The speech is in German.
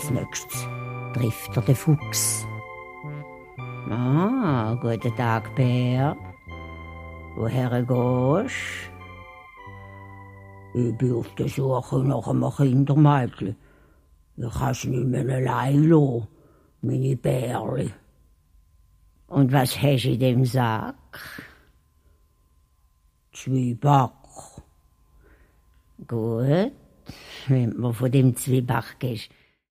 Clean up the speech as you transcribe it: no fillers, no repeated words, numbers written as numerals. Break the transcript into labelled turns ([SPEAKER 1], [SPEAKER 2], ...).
[SPEAKER 1] als nächstes trifft er den Fuchs. «Ah, guten Tag, Bär. Woher gehst?» «Ich bin auf der Suche nach einem Kindermädchen. Ich kann es nicht mehr allein lassen, meine Bärli.» «Und was hast du in dem Sack?» «Zwieback.» «Gut, wenn du mir von dem Zwieback gehst,